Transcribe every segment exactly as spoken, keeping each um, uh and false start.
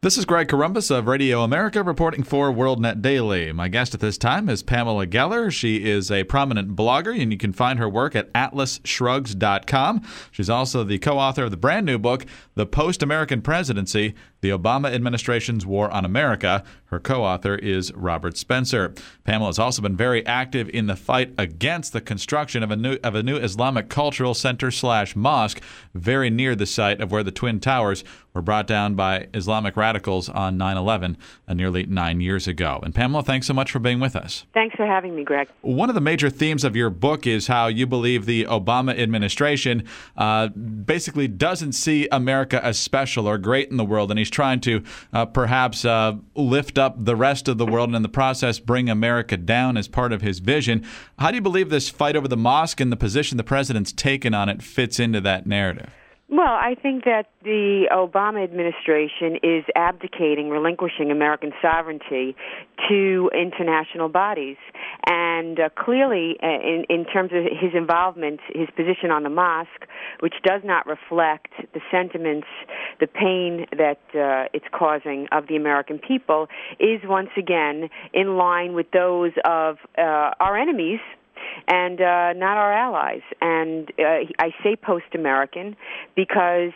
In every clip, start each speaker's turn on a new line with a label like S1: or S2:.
S1: This is Greg Corombos of Radio America reporting for WorldNet Daily. My guest at this time is Pamela Geller. She is a prominent blogger, and you can find her work at atlas shrugs dot com. She's also the co-author of the brand new book, The Post-American Presidency, The Obama Administration's War on America. Her co-author is Robert Spencer. Pamela has also been very active in the fight against the construction of a new of a new Islamic cultural center slash mosque very near the site of where the Twin Towers were brought down by Islamic radicals on nine eleven uh, nearly nine years ago. And Pamela, thanks so much for being with us.
S2: Thanks for having me, Greg.
S1: One of the major themes of your book is how you believe the Obama administration uh, basically doesn't see America as special or great in the world, and he's trying to uh, perhaps uh, lift up the rest of the world and in the process bring America down as part of his vision. How do you believe this fight over the mosque and the position the president's taken on it fits into that narrative?
S2: Well, I think that the Obama administration is abdicating, relinquishing American sovereignty to international bodies. And uh, clearly, uh, in, in terms of his involvement, his position on the mosque, which does not reflect the sentiments, the pain that uh, it's causing of the American people, is once again in line with those of uh, our enemies, and uh, not our allies. And uh, I say post-American because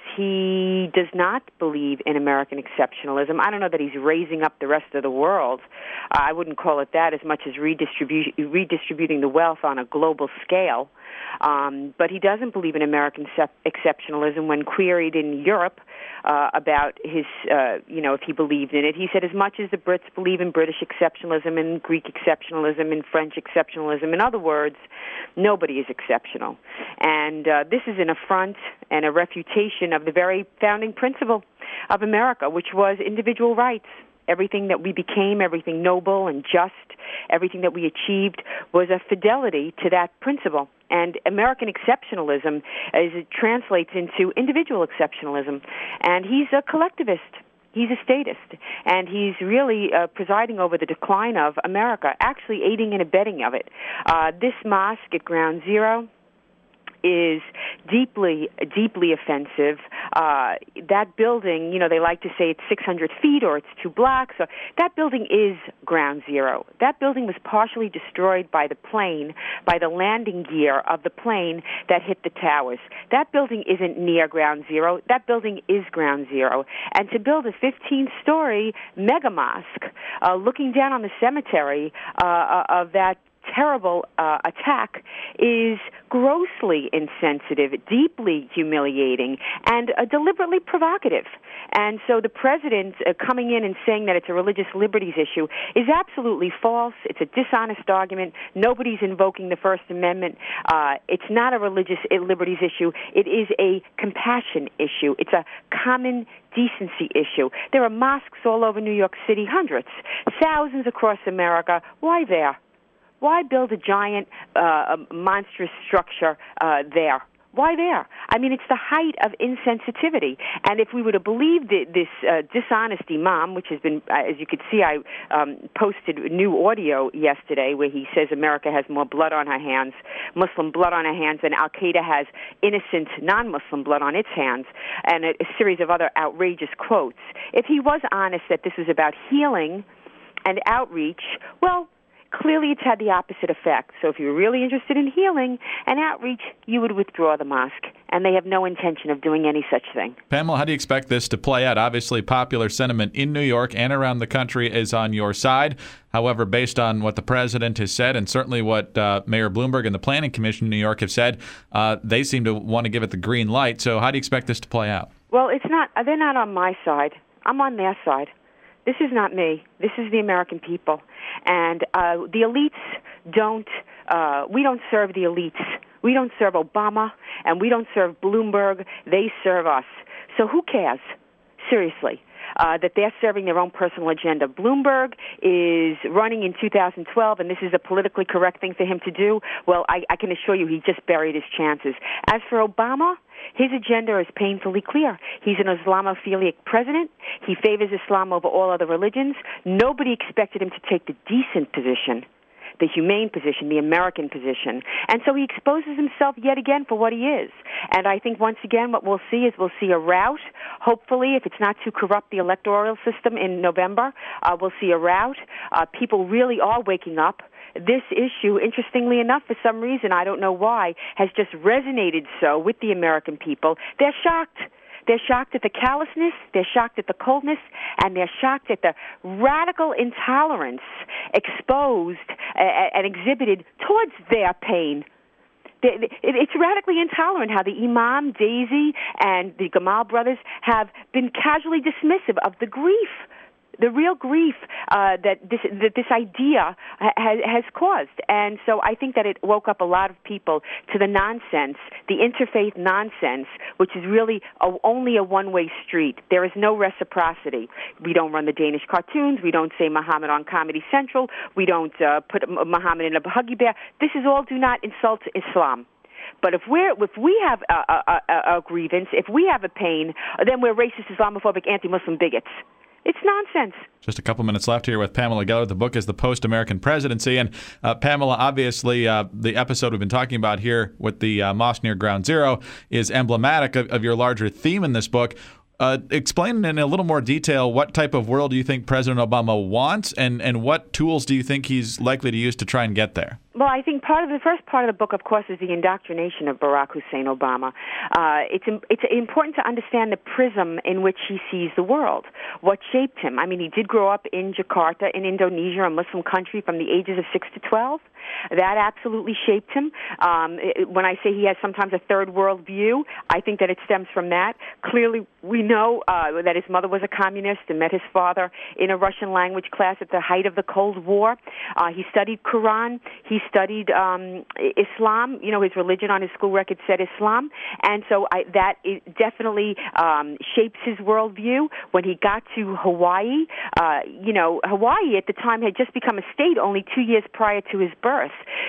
S2: he does not believe in American exceptionalism. I don't know that he's raising up the rest of the world. Uh, I wouldn't call it that as much as redistribu- redistributing the wealth on a global scale. Um, but he doesn't believe in American sep- exceptionalism. When queried in Europe uh, about his, uh, you know, if he believed in it, he said as much as the Brits believe in British exceptionalism and Greek exceptionalism and French exceptionalism, in other words, nobody is exceptional. And uh, this is an affront and a refutation of the very founding principle of America, which was individual rights. Everything that we became, everything noble and just, everything that we achieved was a fidelity to that principle. And American exceptionalism, as it translates into individual exceptionalism. And he's a collectivist. He's a statist. And he's really uh, presiding over the decline of America, actually aiding and abetting of it. Uh, this mosque at Ground Zero is deeply, deeply offensive. Uh, that building, you know, they like to say it's six hundred feet or it's two blocks. So that building is Ground Zero. That building was partially destroyed by the plane, by the landing gear of the plane that hit the towers. That building isn't near Ground Zero. That building is Ground Zero. And to build a fifteen-story mega mosque uh, looking down on the cemetery uh, of that terrible uh, attack is grossly insensitive, deeply humiliating, and uh, deliberately provocative. And so the president uh, coming in and saying that it's a religious liberties issue is absolutely false. It's a dishonest argument. Nobody's invoking the First Amendment. Uh, it's not a religious liberties issue. It is a compassion issue. It's a common decency issue. There are mosques all over New York City, hundreds, thousands across America. Why there? Why build a giant, uh, a monstrous structure uh, there? Why there? I mean, it's the height of insensitivity. And if we were to believe the, this uh, dishonest imam, which has been, uh, as you could see, I um, posted new audio yesterday where he says America has more blood on her hands, Muslim blood on her hands, than Al-Qaeda has innocent non-Muslim blood on its hands, and a, a series of other outrageous quotes. If he was honest that this was about healing and outreach, well, clearly it's had the opposite effect. So if you're really interested in healing and outreach, you would withdraw the mosque. And they have no intention of doing any such thing.
S1: Pamela, how do you expect this to play out? Obviously, popular sentiment in New York and around the country is on your side. However, based on what the president has said and certainly what uh, Mayor Bloomberg and the Planning Commission in New York have said, uh, they seem to want to give it the green light. So how do you expect this to play out?
S2: Well, it's not. They're not on my side. I'm on their side. This is not me. This is the American people. And uh, the elites don't, uh, we don't serve the elites. We don't serve Obama, and we don't serve Bloomberg. They serve us. So who cares? Seriously. Uh, that they're serving their own personal agenda. Bloomberg is running in two thousand twelve, and this is a politically correct thing for him to do. Well, I, I can assure you he just buried his chances. As for Obama, his agenda is painfully clear. He's an Islamophilic president. He favors Islam over all other religions. Nobody expected him to take the decent position the humane position, the American position. And so he exposes himself yet again for what he is. And I think once again what we'll see is we'll see a rout. Hopefully, if it's not too corrupt, the electoral system in November, uh, we'll see a rout. Uh, people really are waking up. This issue, interestingly enough, for some reason, I don't know why, has just resonated so with the American people. They're shocked. They're shocked at the callousness, they're shocked at the coldness, and they're shocked at the radical intolerance exposed uh, and exhibited towards their pain. It's radically intolerant how the Imam, Daisy, and the Gamal brothers have been casually dismissive of the grief, the real grief uh, that this that this idea has, has caused. And so I think that it woke up a lot of people to the nonsense, the interfaith nonsense, which is really a, only a one-way street. There is no reciprocity. We don't run the Danish cartoons. We don't say Muhammad on Comedy Central. We don't uh, put Muhammad in a Huggy Bear. This is all do not insult Islam. But if we're if we have a, a, a, a grievance, if we have a pain, then we're racist, Islamophobic, anti-Muslim bigots. It's nonsense.
S1: Just a couple minutes left here with Pamela Geller. The book is The Post-American Presidency. And uh, Pamela, obviously, uh, the episode we've been talking about here with the uh, mosque near Ground Zero is emblematic of, of your larger theme in this book. Uh, explain in a little more detail what type of world do you think President Obama wants, and, and what tools do you think he's likely to use to try and get there?
S2: Well, I think part of the first part of the book, of course, is the indoctrination of Barack Hussein Obama. Uh, it's it's important to understand the prism in which he sees the world, what shaped him. I mean, he did grow up in Jakarta, in Indonesia, a Muslim country, from the ages of six to twelve. That absolutely shaped him. Um, it, when I say he has sometimes a third world view, I think that it stems from that. Clearly, we know uh, that his mother was a communist and met his father in a Russian language class at the height of the Cold War. Uh, he studied Quran. He studied um, Islam. You know, his religion on his school record said Islam. And so I, that it definitely um, shapes his worldview. When he got to Hawaii, uh, you know, Hawaii at the time had just become a state only two years prior to his birth.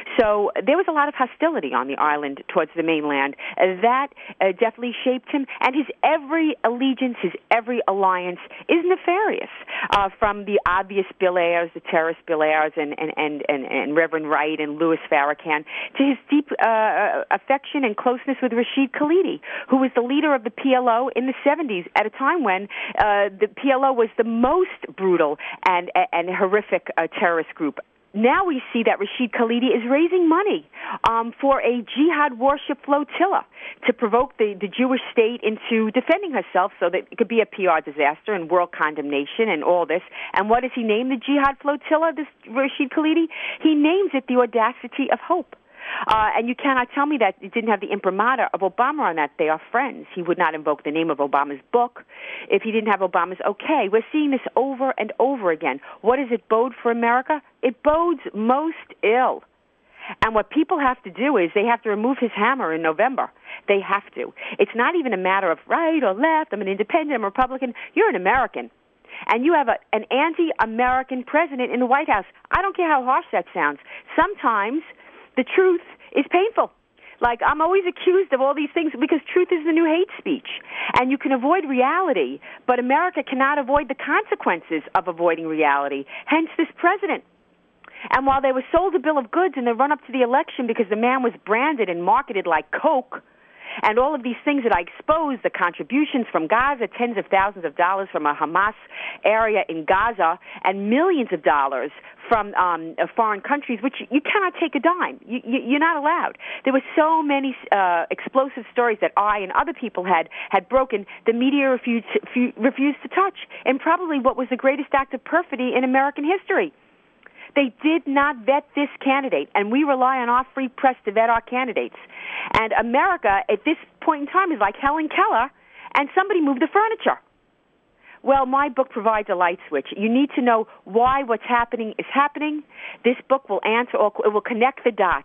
S2: So there was a lot of hostility on the island towards the mainland. Uh, that uh, definitely shaped him. And his every allegiance, his every alliance is nefarious, uh, from the obvious Bill Ayers, the terrorist Bill Ayers, and, and, and, and, and Reverend Wright and Louis Farrakhan, to his deep uh, affection and closeness with Rashid Khalidi, who was the leader of the P L O in the seventies, at a time when uh, the P L O was the most brutal and, and horrific uh, terrorist group. Now we see that Rashid Khalidi is raising money um, for a jihad warship flotilla to provoke the, the Jewish state into defending herself so that it could be a P R disaster and world condemnation and all this. And what does he name the jihad flotilla, this Rashid Khalidi? He names it the Audacity of Hope. Uh, and you cannot tell me that it didn't have the imprimatur of Obama on that. They are friends. He would not invoke the name of Obama's book if he didn't have Obama's okay. We're seeing this over and over again. What does it bode for America? It bodes most ill. And what people have to do is they have to remove his hammer in November. They have to. It's not even a matter of right or left. I'm an independent, I'm a Republican. You're an American. And you have a, an anti-American president in the White House. I don't care how harsh that sounds. Sometimes the truth is painful. Like, I'm always accused of all these things because truth is the new hate speech. And you can avoid reality, but America cannot avoid the consequences of avoiding reality. Hence this president. And while they were sold a bill of goods in the run-up to the election because the man was branded and marketed like Coke, and all of these things that I exposed, the contributions from Gaza, tens of thousands of dollars from a Hamas area in Gaza, and millions of dollars from um, foreign countries, which you cannot take a dime. You, you, you're not allowed. There were so many uh, explosive stories that I and other people had, had broken, the media refused, refused to touch, and probably what was the greatest act of perfidy in American history. They did not vet this candidate, and we rely on our free press to vet our candidates. And America, at this point in time, is like Helen Keller, and somebody moved the furniture. Well, my book provides a light switch. You need to know why what's happening is happening. This book will answer, or it will connect the dots,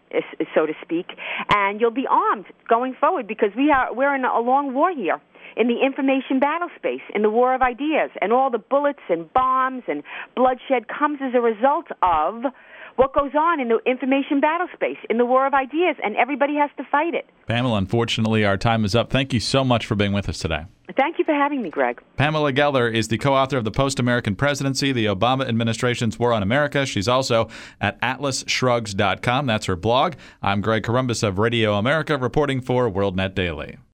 S2: so to speak, and you'll be armed going forward because we are we're in a long war here, in the information battle space, in the war of ideas, and all the bullets and bombs and bloodshed comes as a result of what goes on in the information battle space, in the war of ideas, and everybody has to fight it.
S1: Pamela, unfortunately, our time is up. Thank you so much for being with us today.
S2: thank you for having me, Greg.
S1: Pamela Geller is the co-author of The Post-American Presidency, the Obama Administration's War on America. She's also at atlas shrugs dot com. That's her blog. I'm Greg Corombos of Radio America, reporting for WorldNet Daily.